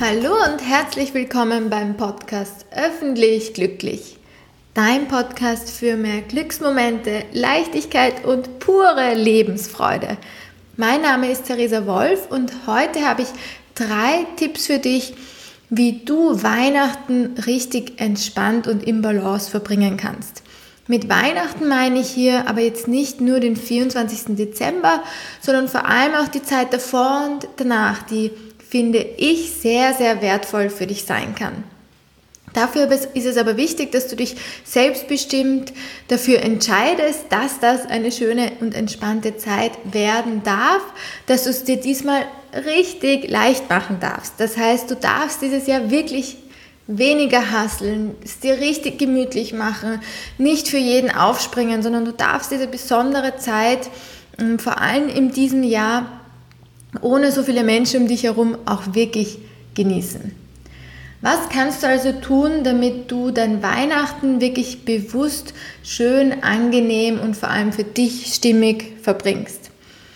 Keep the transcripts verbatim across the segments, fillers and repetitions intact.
Hallo und herzlich willkommen beim Podcast Öffentlich Glücklich. Dein Podcast für mehr Glücksmomente, Leichtigkeit und pure Lebensfreude. Mein Name ist Theresa Wolf und heute habe ich drei Tipps für dich, wie du Weihnachten richtig entspannt und im Balance verbringen kannst. Mit Weihnachten meine ich hier aber jetzt nicht nur den vierundzwanzigsten Dezember, sondern vor allem auch die Zeit davor und danach, die finde ich sehr, sehr wertvoll für dich sein kann. Dafür ist es aber wichtig, dass du dich selbstbestimmt dafür entscheidest, dass das eine schöne und entspannte Zeit werden darf, dass du es dir diesmal richtig leicht machen darfst. Das heißt, du darfst dieses Jahr wirklich weniger hasseln, es dir richtig gemütlich machen, nicht für jeden aufspringen, sondern du darfst diese besondere Zeit, vor allem in diesem Jahr, ohne so viele Menschen um dich herum, auch wirklich genießen. Was kannst du also tun, damit du dein Weihnachten wirklich bewusst, schön, angenehm und vor allem für dich stimmig verbringst?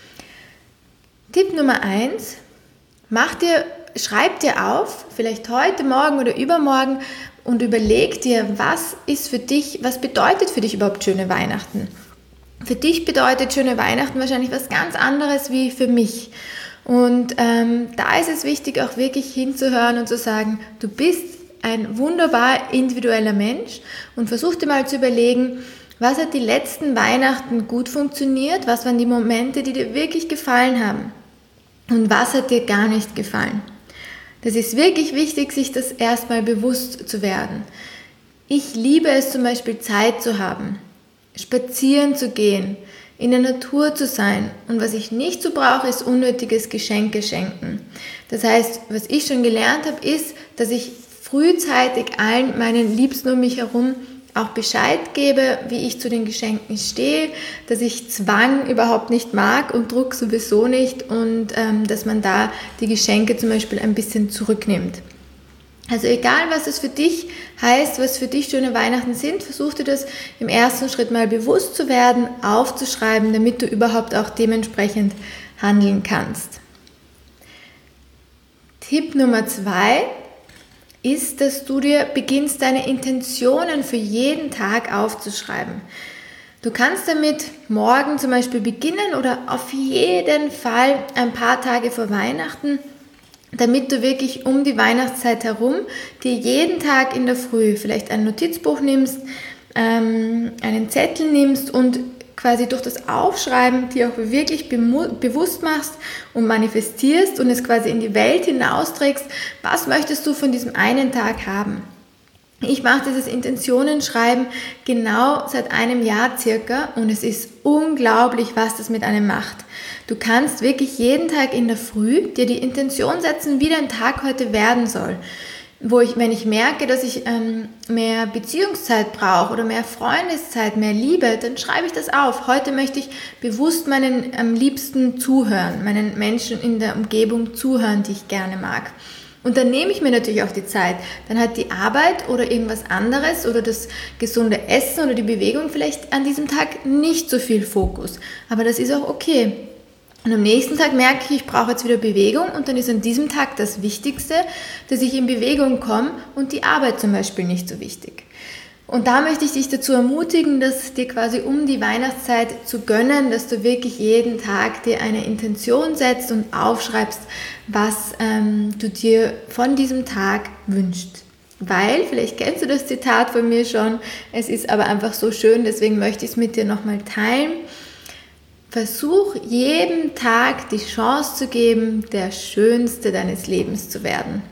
Tipp Nummer eins, mach dir, schreib dir auf, vielleicht heute, morgen oder übermorgen und überleg dir, was ist für dich, was bedeutet für dich überhaupt schöne Weihnachten? Für dich bedeutet schöne Weihnachten wahrscheinlich was ganz anderes wie für mich. Und ähm, da ist es wichtig, auch wirklich hinzuhören und zu sagen, du bist ein wunderbar individueller Mensch und versuch dir mal zu überlegen, was hat die letzten Weihnachten gut funktioniert, was waren die Momente, die dir wirklich gefallen haben und was hat dir gar nicht gefallen. Das ist wirklich wichtig, sich das erstmal bewusst zu werden. Ich liebe es zum Beispiel, Zeit zu haben, spazieren zu gehen, in der Natur zu sein. Und was ich nicht so brauche, ist unnötiges Geschenke schenken. Das heißt, was ich schon gelernt habe, ist, dass ich frühzeitig allen meinen Liebsten um mich herum auch Bescheid gebe, wie ich zu den Geschenken stehe, dass ich Zwang überhaupt nicht mag und Druck sowieso nicht und ähm, dass man da die Geschenke zum Beispiel ein bisschen zurücknimmt. Also egal, was es für dich heißt, was für dich schöne Weihnachten sind, versuch dir das im ersten Schritt mal bewusst zu werden, aufzuschreiben, damit du überhaupt auch dementsprechend handeln kannst. Tipp Nummer zwei ist, dass du dir beginnst, deine Intentionen für jeden Tag aufzuschreiben. Du kannst damit morgen zum Beispiel beginnen oder auf jeden Fall ein paar Tage vor Weihnachten, damit du wirklich um die Weihnachtszeit herum dir jeden Tag in der Früh vielleicht ein Notizbuch nimmst, ähm, einen Zettel nimmst und quasi durch das Aufschreiben dir auch wirklich bemu- bewusst machst und manifestierst und es quasi in die Welt hinausträgst, was möchtest du von diesem einen Tag haben. Ich mache dieses Intentionenschreiben genau seit einem Jahr circa und es ist unglaublich, was das mit einem macht. Du kannst wirklich jeden Tag in der Früh dir die Intention setzen, wie dein Tag heute werden soll. Wo ich, wenn ich merke, dass ich ähm, mehr Beziehungszeit brauche oder mehr Freundeszeit, mehr Liebe, dann schreibe ich das auf. Heute möchte ich bewusst meinen am liebsten zuhören, meinen Menschen in der Umgebung zuhören, die ich gerne mag. Und dann nehme ich mir natürlich auch die Zeit. Dann hat die Arbeit oder irgendwas anderes oder das gesunde Essen oder die Bewegung vielleicht an diesem Tag nicht so viel Fokus. Aber das ist auch okay. Und am nächsten Tag merke ich, ich brauche jetzt wieder Bewegung und dann ist an diesem Tag das Wichtigste, dass ich in Bewegung komme und die Arbeit zum Beispiel nicht so wichtig. Und da möchte ich dich dazu ermutigen, das dir quasi um die Weihnachtszeit zu gönnen, dass du wirklich jeden Tag dir eine Intention setzt und aufschreibst, was ähm, du dir von diesem Tag wünschst. Weil, vielleicht kennst du das Zitat von mir schon, es ist aber einfach so schön, deswegen möchte ich es mit dir nochmal teilen. Versuch jedem Tag die Chance zu geben, der Schönste deines Lebens zu werden.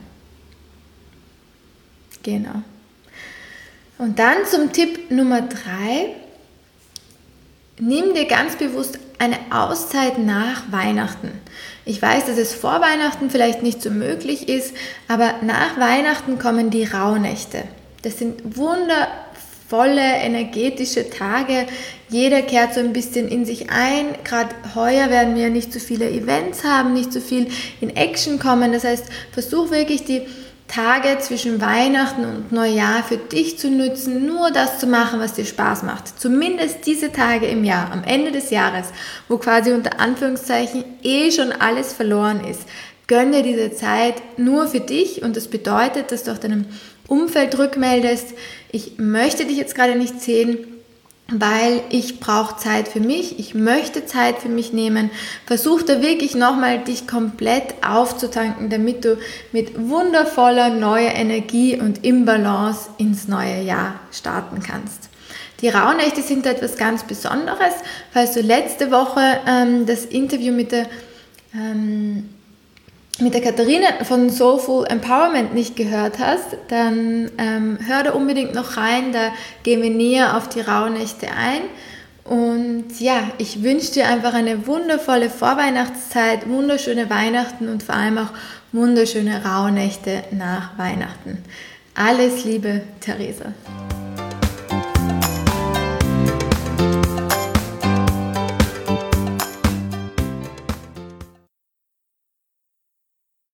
Genau. Und dann zum Tipp Nummer drei. Nimm dir ganz bewusst eine Auszeit nach Weihnachten. Ich weiß, dass es vor Weihnachten vielleicht nicht so möglich ist, aber nach Weihnachten kommen die Rauhnächte. Das sind wundervolle, energetische Tage. Jeder kehrt so ein bisschen in sich ein. Gerade heuer werden wir nicht so viele Events haben, nicht so viel in Action kommen. Das heißt, versuch wirklich die Tage zwischen Weihnachten und Neujahr für dich zu nutzen, nur das zu machen, was dir Spaß macht. Zumindest diese Tage im Jahr, am Ende des Jahres, wo quasi unter Anführungszeichen eh schon alles verloren ist. gönne diese Zeit nur für dich und das bedeutet, dass du auch deinem Umfeld rückmeldest, ich möchte dich jetzt gerade nicht sehen, weil ich brauche Zeit für mich, ich möchte Zeit für mich nehmen. Versuch da wirklich nochmal dich komplett aufzutanken, damit du mit wundervoller neuer Energie und im Balance ins neue Jahr starten kannst. Die Rauhnächte sind etwas ganz Besonderes. Falls du letzte Woche ähm, das Interview mit der ähm, mit der Katharina von Soulful Empowerment nicht gehört hast, dann ähm, hör da unbedingt noch rein, da gehen wir näher auf die Rauhnächte ein. Und ja, ich wünsche dir einfach eine wundervolle Vorweihnachtszeit, wunderschöne Weihnachten und vor allem auch wunderschöne Rauhnächte nach Weihnachten. Alles Liebe, Theresa.